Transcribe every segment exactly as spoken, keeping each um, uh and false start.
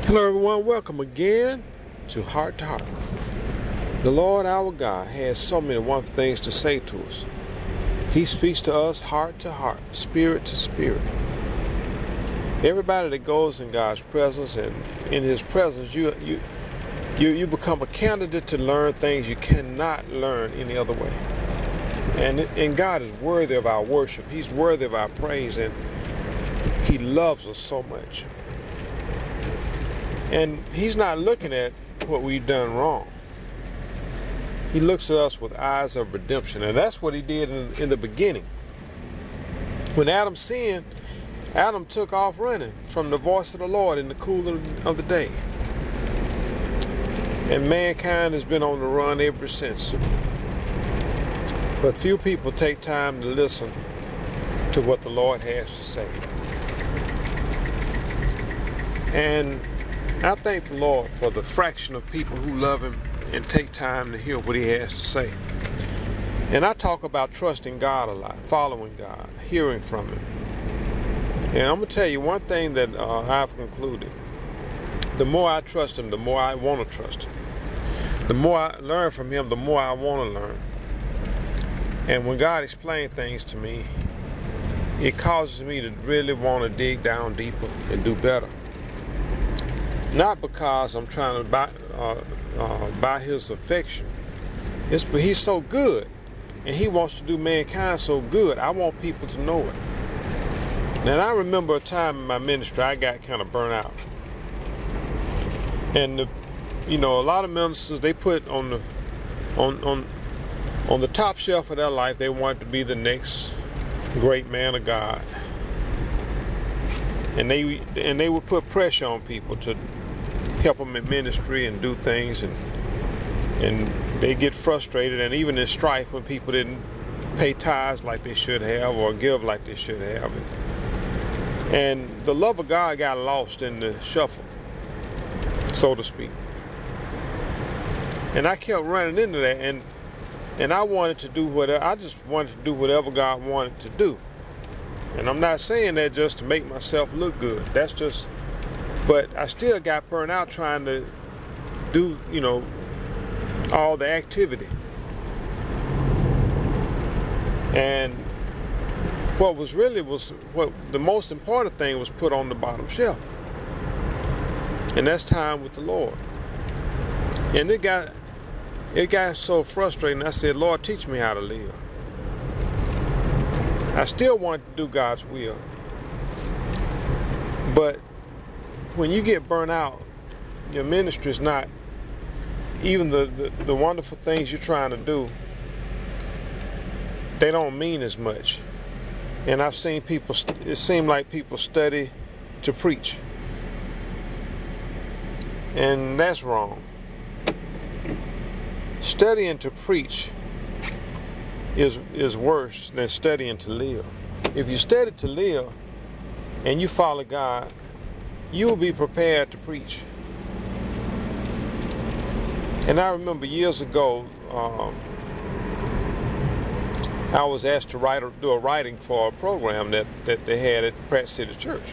Hello everyone, welcome again to Heart to Heart. The Lord our God has so many wonderful things to say to us. He speaks to us heart to heart, spirit to spirit. Everybody that goes in God's presence and in His presence, you you you, you become a candidate to learn things you cannot learn any other way. And, and God is worthy of our worship. He's worthy of our praise, and He loves us so much. And He's not looking at what we've done wrong. He looks at us with eyes of redemption. And that's what He did in, in the beginning. When Adam sinned, Adam took off running from the voice of the Lord in the cool of the day. And mankind has been on the run ever since. But few people take time to listen to what the Lord has to say. And I thank the Lord for the fraction of people who love Him and take time to hear what He has to say. And I talk about trusting God a lot, following God, hearing from Him. And I'm going to tell you one thing that uh, I've concluded. The more I trust Him, the more I want to trust Him. The more I learn from Him, the more I want to learn. And when God explains things to me, it causes me to really want to dig down deeper and do better. Not because I'm trying to buy, uh, uh, buy His affection. It's, but He's so good, and He wants to do mankind so good. I want people to know it. And I remember a time in my ministry I got kind of burnt out. And the, you know, a lot of ministers, they put on the on on on the top shelf of their life, they wanted to be the next great man of God. And they and they would put pressure on people to help them in ministry and do things, and and they get frustrated, and even in strife when people didn't pay tithes like they should have or give like they should have. And the love of God got lost in the shuffle, so to speak. And I kept running into that, and and I wanted to do whatever, I just wanted to do whatever God wanted to do. And I'm not saying that just to make myself look good. That's just, but I still got burnt out trying to do, you know, all the activity. And what was really was, what the most important thing was put on the bottom shelf. And that's time with the Lord. And it got, it got so frustrating. I said, Lord, teach me how to live. I still wanted to do God's will. But when you get burnt out, your ministry is not, even the, the, the wonderful things you're trying to do, they don't mean as much. And I've seen people, it seemed like people study to preach. And that's wrong. Studying to preach is is worse than studying to live. If you study to live and you follow God, you will be prepared to preach. And I remember years ago, um, I was asked to write or do a writing for a program that, that they had at Pratt City Church.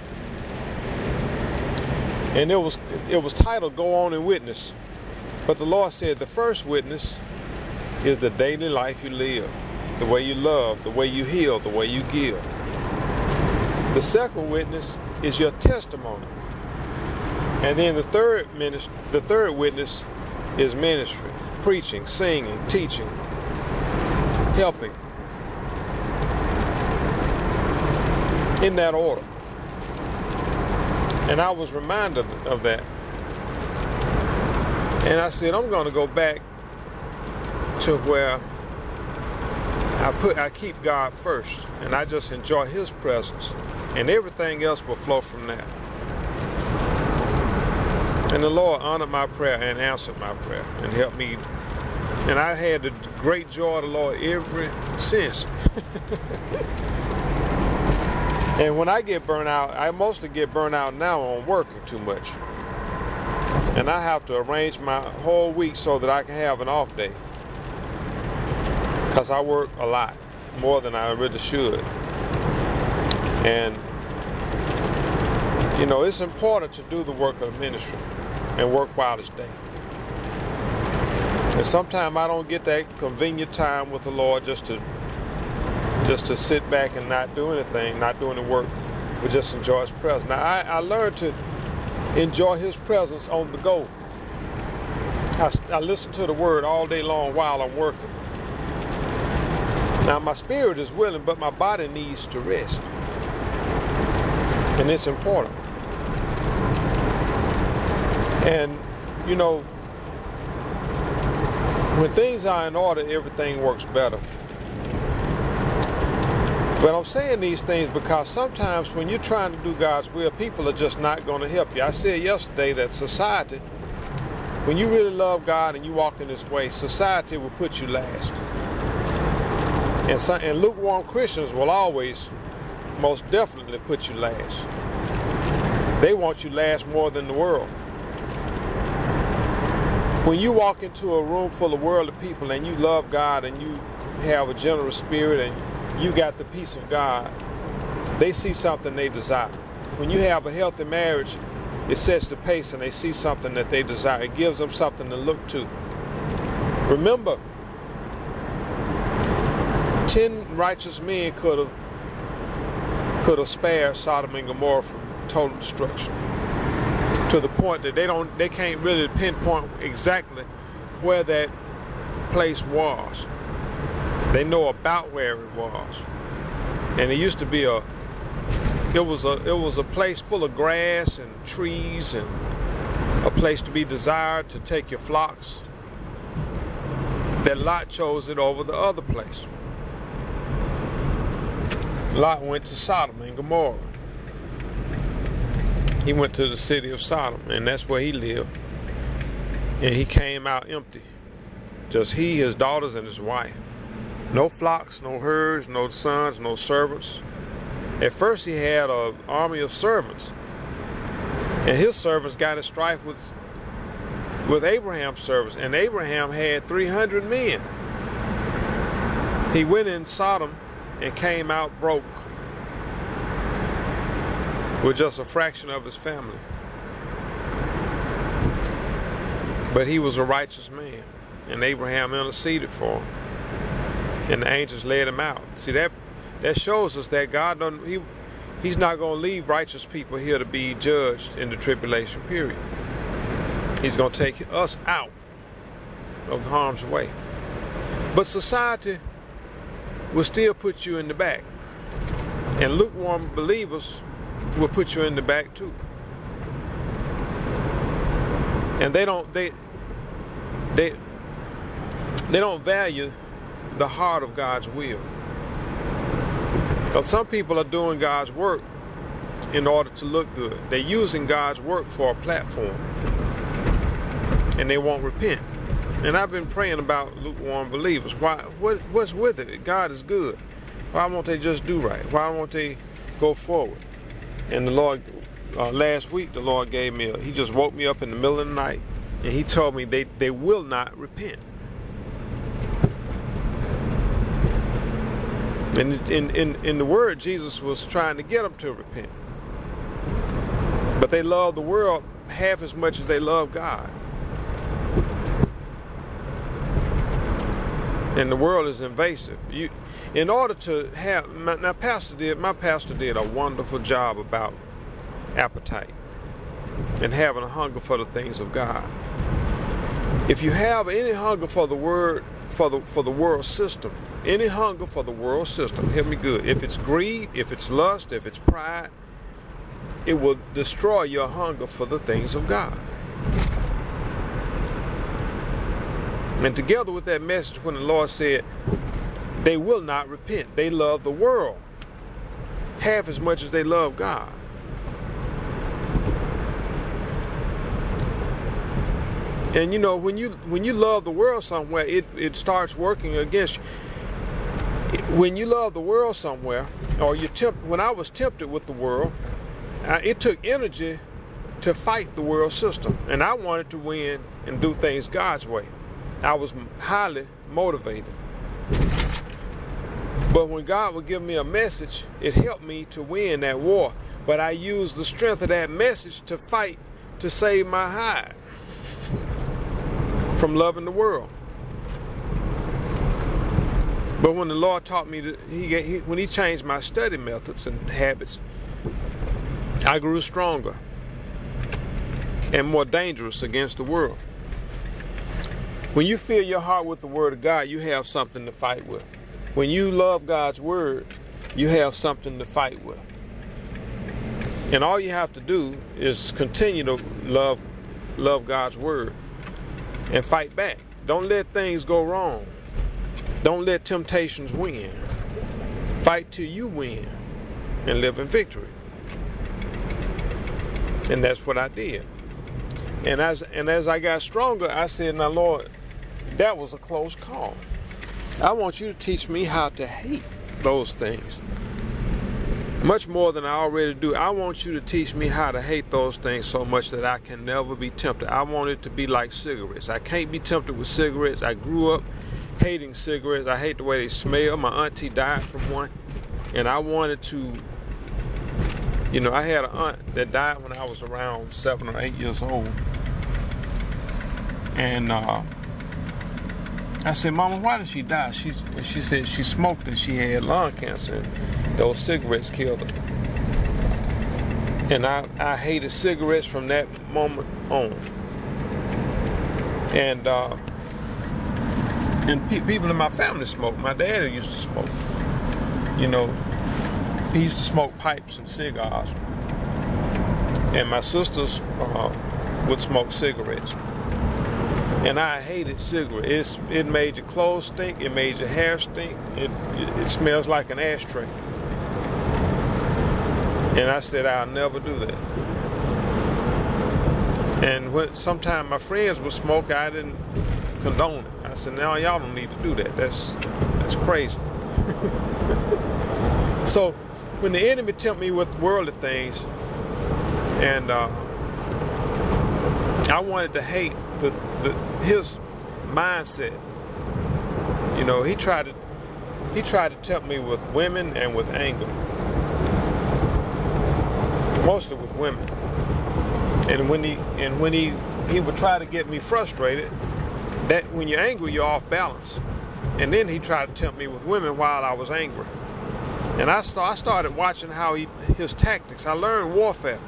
And it was it was titled Go On and Witness. But the Lord said the first witness is the daily life you live, the way you love, the way you heal, the way you give. The second witness is your testimony. And then the third ministry, the third witness is ministry, preaching, singing, teaching, helping. In that order. And I was reminded of that. And I said, I'm going to go back to where I put, I keep God first, and I just enjoy His presence, and everything else will flow from that. And the Lord honored my prayer and answered my prayer and helped me. And I had the great joy of the Lord ever since. And when I get burnt out, I mostly get burnt out now on working too much. And I have to arrange my whole week so that I can have an off day. Because I work a lot, more than I really should. And You know, it's important to do the work of the ministry and work while it's day. And sometimes I don't get that convenient time with the Lord just to just to sit back and not do anything, not doing the work, but just enjoy His presence. Now, I, I learned to enjoy His presence on the go. I, I listen to the Word all day long while I'm working. Now, my spirit is willing, but my body needs to rest. And it's important. And, you know, when things are in order, everything works better. But I'm saying these things because sometimes when you're trying to do God's will, people are just not going to help you. I said yesterday that society, when you really love God and you walk in this way, society will put you last. And, so, and lukewarm Christians will always, most definitely put you last. They want you last more than the world. When you walk into a room full of worldly people and you love God and you have a generous spirit and you got the peace of God, they see something they desire. When you have a healthy marriage, it sets the pace and they see something that they desire. It gives them something to look to. Remember, ten righteous men could have could have spared Sodom and Gomorrah from total destruction, to the point that they don't they can't really pinpoint exactly where that place was. They know about where it was. And it used to be a it was a it was a place full of grass and trees and a place to be desired to take your flocks. That Lot chose it over the other place. Lot went to Sodom and Gomorrah. He went to the city of Sodom, and that's where he lived. And he came out empty. Just he, his daughters, and his wife. No flocks, no herds, no sons, no servants. At first he had an army of servants. And his servants got in strife with, with Abraham's servants. And Abraham had three hundred men. He went in Sodom and came out broke with just a fraction of his family. But he was a righteous man, and Abraham interceded for him, and the angels led him out. See, that that shows us that God don't he he's not going to leave righteous people here to be judged in the tribulation period. He's going to take us out of harm's way. But society will still put you in the back, and lukewarm believers will put you in the back too. And they don't they they they don't value the heart of God's will. Because some people are doing God's work in order to look good. They're using God's work for a platform, and they won't repent. And I've been praying about lukewarm believers. Why? What, what's with it? God is good. Why won't they just do right? Why won't they go forward? And the Lord, uh, last week, the Lord gave me, a, he just woke me up in the middle of the night, and he told me they, they will not repent. And in, in, in the word, Jesus was trying to get them to repent. But they love the world half as much as they love God. And the world is invasive. You, in order to have, my, now pastor did, my pastor did a wonderful job about appetite and having a hunger for the things of God. If you have any hunger for the word, for the for the world system, any hunger for the world system, hear me good. If it's greed, if it's lust, if it's pride, it will destroy your hunger for the things of God. And together with that message, when the Lord said, they will not repent. They love the world half as much as they love God. And you know, when you when you love the world somewhere, it, it starts working against you. When you love the world somewhere, or you tempt, when I was tempted with the world, uh, it took energy to fight the world system. And I wanted to win and do things God's way. I was highly motivated. But when God would give me a message, it helped me to win that war. But I used the strength of that message to fight to save my hide from loving the world. But when the Lord taught me, to, he, he when he changed my study methods and habits, I grew stronger and more dangerous against the world. When you fill your heart with the Word of God, you have something to fight with. When you love God's Word, you have something to fight with. And all you have to do is continue to love, love God's Word and fight back. Don't let things go wrong. Don't let temptations win. Fight till you win and live in victory. And that's what I did. And as and as I got stronger, I said, now Lord, that was a close call. I want you to teach me how to hate those things. Much more than I already do. I want you to teach me how to hate those things so much that I can never be tempted. I want it to be like cigarettes. I can't be tempted with cigarettes. I grew up hating cigarettes. I hate the way they smell. My auntie died from one. And I wanted to, you know, I had an aunt that died when I was around seven or eight years old. And uh, I said, Mama, why did she die? She, she said she smoked and she had lung cancer. And those cigarettes killed her. And I, I hated cigarettes from that moment on. And uh, and pe- people in my family smoked. My dad used to smoke. You know, he used to smoke pipes and cigars. And my sisters uh, would smoke cigarettes. And I hated cigarettes. It's, it made your clothes stink. It made your hair stink. It, it, it smells like an ashtray. And I said, I'll never do that. And when sometimes my friends would smoke, I didn't condone it. I said, no, y'all don't need to do that. That's, that's crazy. So when the enemy tempted me with worldly things, and uh, I wanted to hate the, the his mindset. You know, he tried to he tried to tempt me with women and with anger. Mostly with women. And when he and when he he would try to get me frustrated, that when you're angry, you're off balance. And then he tried to tempt me with women while I was angry. And I, st- I started watching how he his tactics. I learned warfare.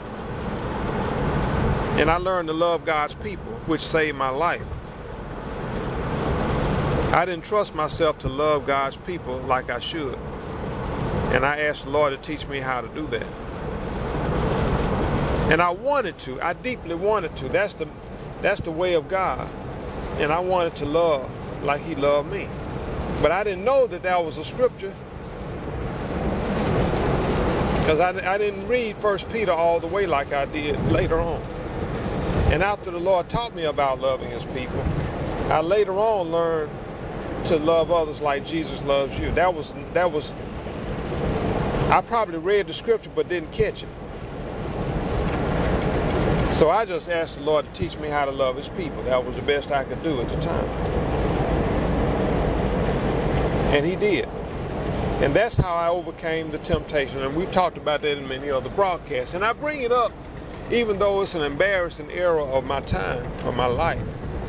And I learned to love God's people, which saved my life. I didn't trust myself to love God's people like I should. And I asked the Lord to teach me how to do that. And I wanted to. I deeply wanted to. That's the, that's the way of God. And I wanted to love like he loved me. But I didn't know that that was a scripture. Because I, I didn't read First Peter all the way like I did later on. And after the Lord taught me about loving his people, I later on learned to love others like Jesus loves you. That was, that was, I probably read the scripture but didn't catch it. So I just asked the Lord to teach me how to love his people. That was the best I could do at the time. And he did. And that's how I overcame the temptation. And we've talked about that in many other broadcasts. And I bring it up even though it's an embarrassing era of my time, of my life.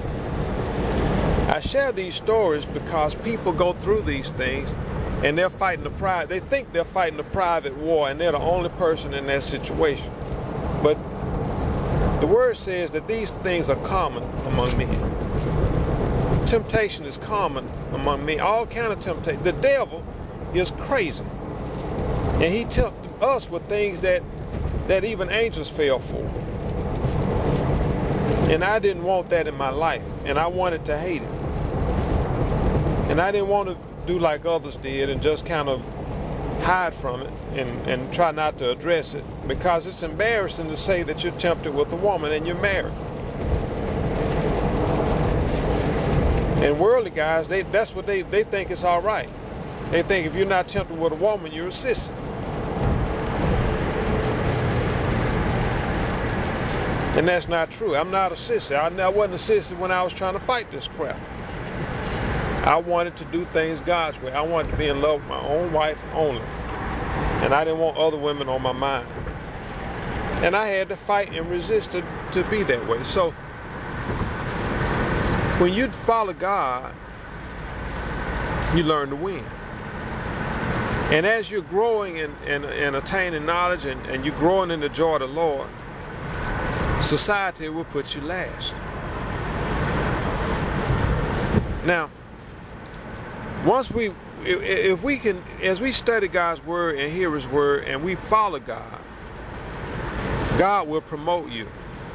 I share these stories because people go through these things and they're fighting a private, they think they're fighting a private war and they're the only person in that situation. But the word says that these things are common among men. Temptation is common among men. All kind of temptation. The devil is crazy. And he tempted us with things that that even angels fell for. And I didn't want that in my life. And I wanted to hate it. And I didn't want to do like others did and just kind of hide from it and, and try not to address it, because it's embarrassing to say that you're tempted with a woman and you're married. And worldly guys, they that's what they, they think it's all right. They think if you're not tempted with a woman, you're a sissy. And that's not true. I'm not a sissy. I, I wasn't a sissy when I was trying to fight this crap. I wanted to do things God's way. I wanted to be in love with my own wife only. And I didn't want other women on my mind. And I had to fight and resist to, to be that way. So when you follow God, you learn to win. And as you're growing and, and, and attaining knowledge and, and you're growing in the joy of the Lord, society will put you last. Now, once we, if, if we can, as we study God's word and hear his word and we follow God, God will promote you.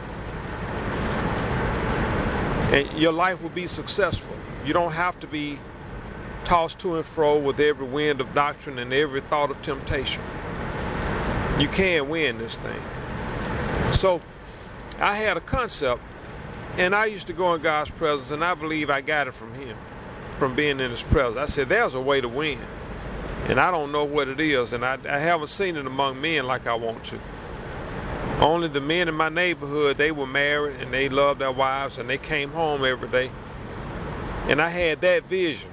And your life will be successful. You don't have to be tossed to and fro with every wind of doctrine and every thought of temptation. You can win this thing. So I had a concept, and I used to go in God's presence, and I believe I got it from him, from being in his presence. I said, there's a way to win, and I don't know what it is, and I, I haven't seen it among men like I want to. Only the men in my neighborhood, they were married, and they loved their wives, and they came home every day. And I had that vision.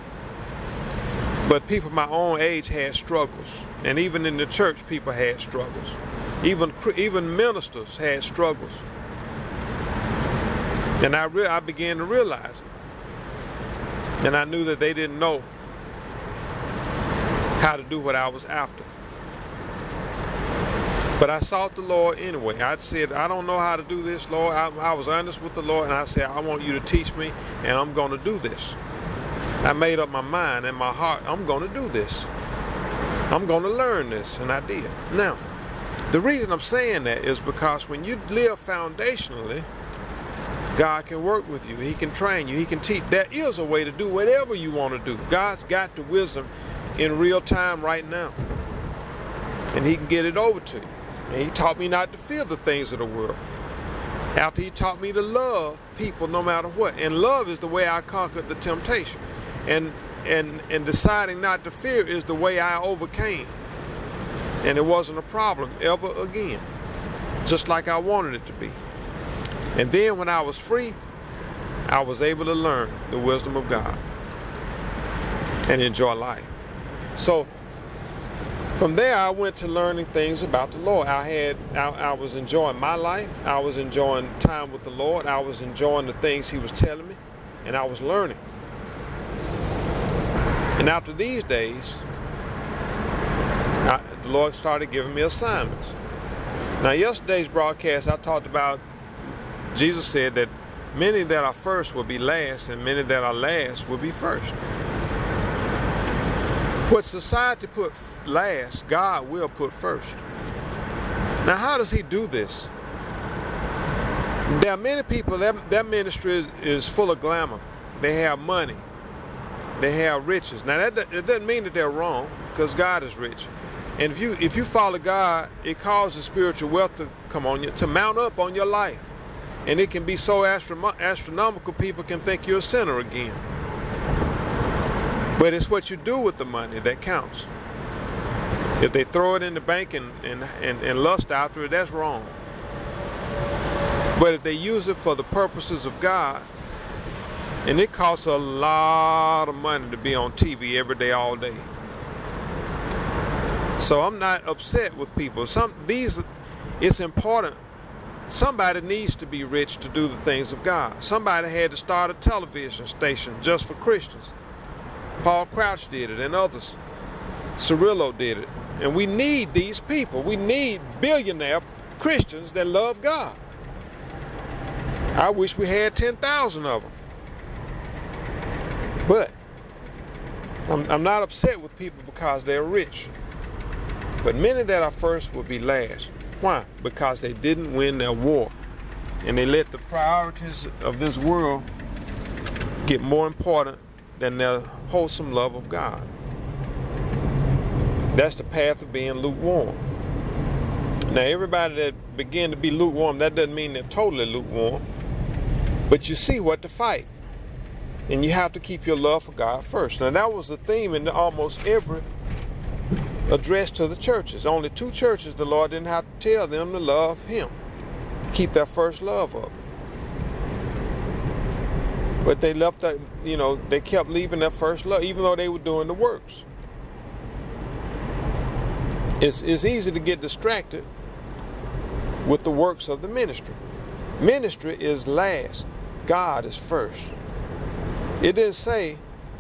But people my own age had struggles. And even in the church, people had struggles. Even even ministers had struggles. And I, re- I began to realize it. And I knew that they didn't know how to do what I was after. But I sought the Lord anyway. I said, I don't know how to do this, Lord. I, I was honest with the Lord, and I said, I want you to teach me, and I'm going to do this. I made up my mind in my heart, I'm going to do this. I'm going to learn this, and I did. Now, the reason I'm saying that is because when you live foundationally, God can work with you. He can train you. He can teach. There is a way to do whatever you want to do. God's got the wisdom in real time right now, and he can get it over to you. And he taught me not to fear the things of the world. After he taught me to love people no matter what. And love is the way I conquered the temptation. And and and deciding not to fear is the way I overcame. And it wasn't a problem ever again. Just like I wanted it to be. And then when I was free, I was able to learn the wisdom of God and enjoy life. So from there, I went to learning things about the Lord. I had, I, I was enjoying my life. I was enjoying time with the Lord. I was enjoying the things he was telling me, and I was learning. And after these days, I, the Lord started giving me assignments. Now, yesterday's broadcast, I talked about, Jesus said that many that are first will be last, and many that are last will be first. What society put last, God will put first. Now, how does he do this? There are many people, that, that ministry is, is full of glamour. They have money. They have riches. Now, that, that doesn't mean that they're wrong, because God is rich. And if you if you follow God, it causes spiritual wealth to come on you, to mount up on your life. And it can be so astro- astronomical, people can think you're a sinner again. But it's what you do with the money that counts. If they throw it in the bank and, and, and, and lust after it, that's wrong. But if they use it for the purposes of God, and it costs a lot of money to be on T V every day, all day. So I'm not upset with people. Some these, it's important. Somebody needs to be rich to do the things of God. Somebody had to start a television station just for Christians. Paul Crouch did it, and others. Cirillo did it. And we need these people. We need billionaire Christians that love God. I wish we had ten thousand of them. But I'm, I'm not upset with people because they're rich. But many that are first will be last. Why? Because they didn't win their war. And they let the priorities of this world get more important than their wholesome love of God. That's the path of being lukewarm. Now, everybody that begin to be lukewarm, that doesn't mean they're totally lukewarm. But you see what to fight. And you have to keep your love for God first. Now, that was the theme in almost every address to the churches. Only two churches the Lord didn't have to tell them to love him. Keep their first love up. But they left that, you know, they kept leaving their first love, even though they were doing the works. It's, it's easy to get distracted with the works of the ministry. Ministry is last. God is first. It didn't say,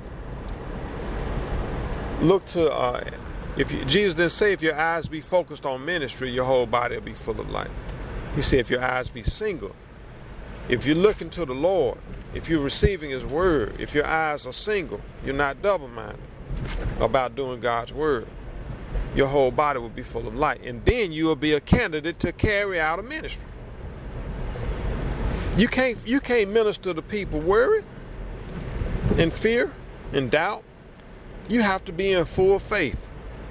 look to, uh, if you, Jesus didn't say if your eyes be focused on ministry, your whole body will be full of light. He said if your eyes be single, if you're looking to the Lord, if you're receiving His word, if your eyes are single, you're not double-minded about doing God's word, your whole body will be full of light. And then you will be a candidate to carry out a ministry. You can't, you can't minister to people worried, in fear, in doubt. You have to be in full faith.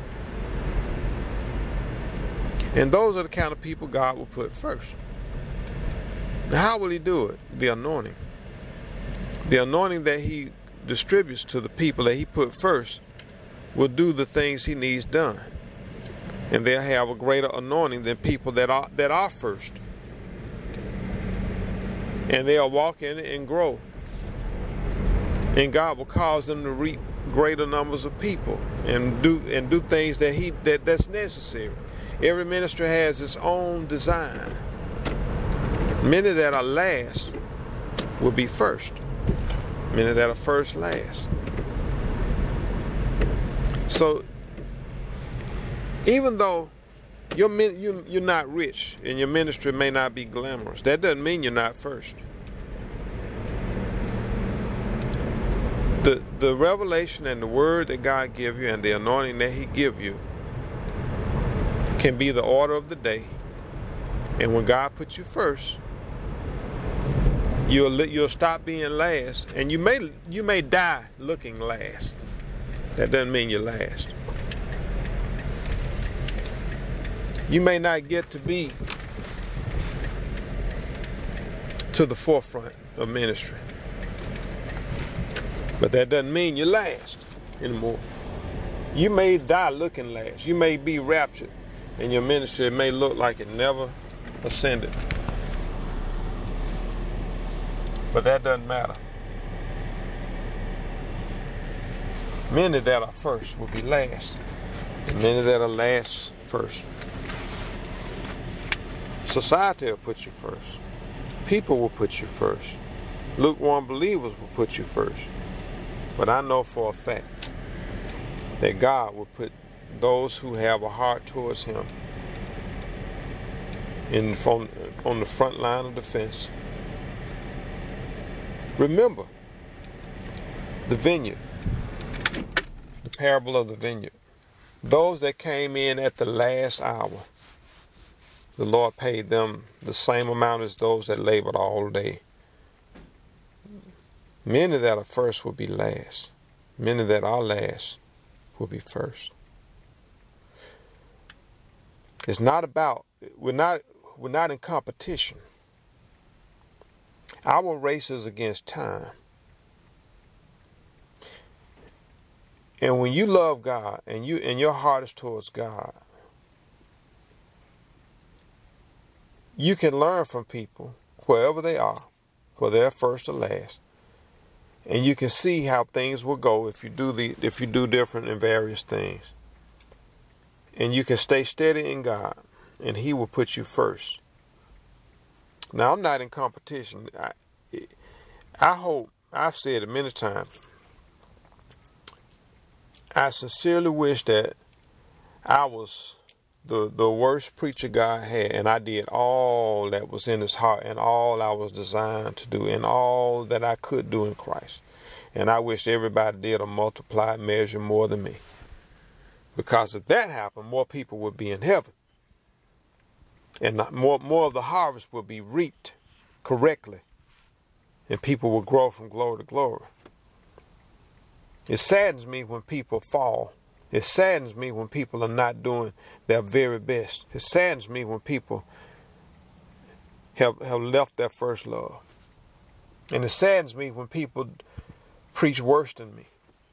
And those are the kind of people God will put first. Now, how will He do it? The anointing. The anointing that He distributes to the people that He put first will do the things He needs done. And they'll have a greater anointing than people that are, that are first. And they'll walk in it and grow. And God will cause them to reap greater numbers of people and do and do things that he that, that's necessary. Every ministry has its own design. Many that are last will be first. Many that are first last. So even though you're, you, you're not rich and your ministry may not be glamorous, that doesn't mean you're not first. The, the revelation and the word that God give you and the anointing that He give you can be the order of the day. And when God puts you first, you'll you'll stop being last, and you may you may die looking last. That doesn't mean you're last. You may not get to be to the forefront of ministry, but that doesn't mean you're last anymore. You may die looking last. You may be raptured, and your ministry may look like it never ascended. But that doesn't matter. Many that are first will be last, and many that are last first. Society will put you first. People will put you first. Lukewarm believers will put you first. But I know for a fact that God will put those who have a heart towards Him in from, on the front line of defense. Remember the vineyard, the parable of the vineyard. Those that came in at the last hour, the Lord paid them the same amount as those that labored all day. Many that are first will be last. Many that are last will be first. It's not about, we're not, we're not in competition. Our race is against time. And when you love God and you and your heart is towards God, you can learn from people wherever they are, whether they're first or last, and you can see how things will go if you do the if you do different in various things. And you can stay steady in God, and He will put you first. Now, I'm not in competition. I, I hope, I've said it many times, I sincerely wish that I was the, the worst preacher God had, and I did all that was in His heart and all I was designed to do and all that I could do in Christ. And I wish everybody did a multiplied measure more than me. Because if that happened, more people would be in heaven. And more, more of the harvest will be reaped correctly. And people will grow from glory to glory. It saddens me when people fall. It saddens me when people are not doing their very best. It saddens me when people have, have left their first love. And it saddens me when people preach worse than me.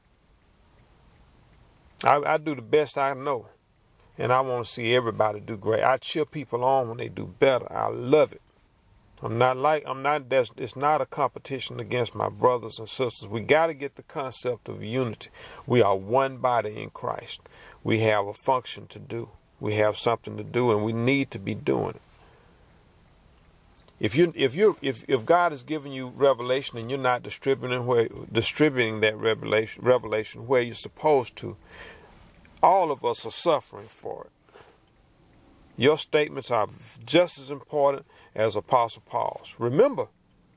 I, I do the best I know. And I want to see everybody do great. I cheer people on when they do better. I love it. I'm not like, I'm not, that's, it's not a competition against my brothers and sisters. We got to get the concept of unity. We are one body in Christ. We have a function to do. We have something to do, and we need to be doing it. If you if you if if God is giving you revelation and you're not distributing where distributing that revelation revelation where you're supposed to, all of us are suffering for it. Your statements are just as important as Apostle Paul's. Remember,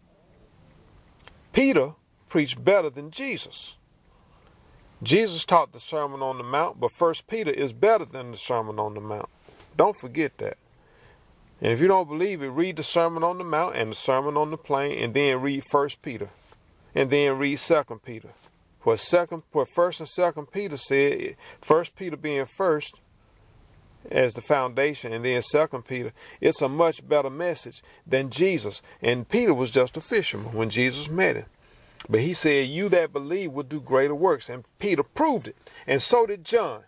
Peter preached better than Jesus. Jesus taught the Sermon on the Mount, but First Peter is better than the Sermon on the Mount. Don't forget that. And if you don't believe it, read the Sermon on the Mount and the Sermon on the Plain, and then read First Peter, and then read Second Peter. What second, what First and Second Peter said, First Peter being first as the foundation, and then Second Peter, it's a much better message than Jesus. And Peter was just a fisherman when Jesus met him. But he said, you that believe will do greater works. And Peter proved it. And so did John.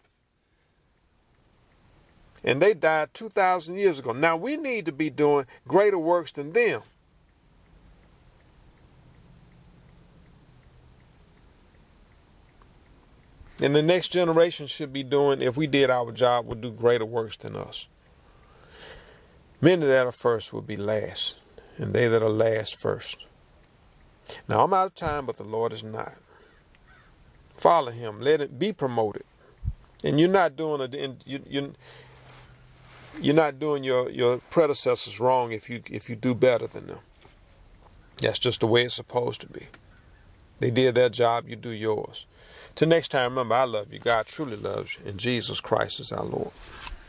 And they died two thousand years ago. Now we need to be doing greater works than them. And the next generation should be doing, if we did our job, would do greater works than us. Many that are first will be last, and they that are last first. Now I'm out of time, but the Lord is not. Follow him. Let it be promoted. And you're not doing it. You, you, you're not doing your, your predecessors wrong if you if you do better than them. That's just the way it's supposed to be. They did their job. You do yours. Till next time, remember, I love you. God truly loves you. And Jesus Christ is our Lord.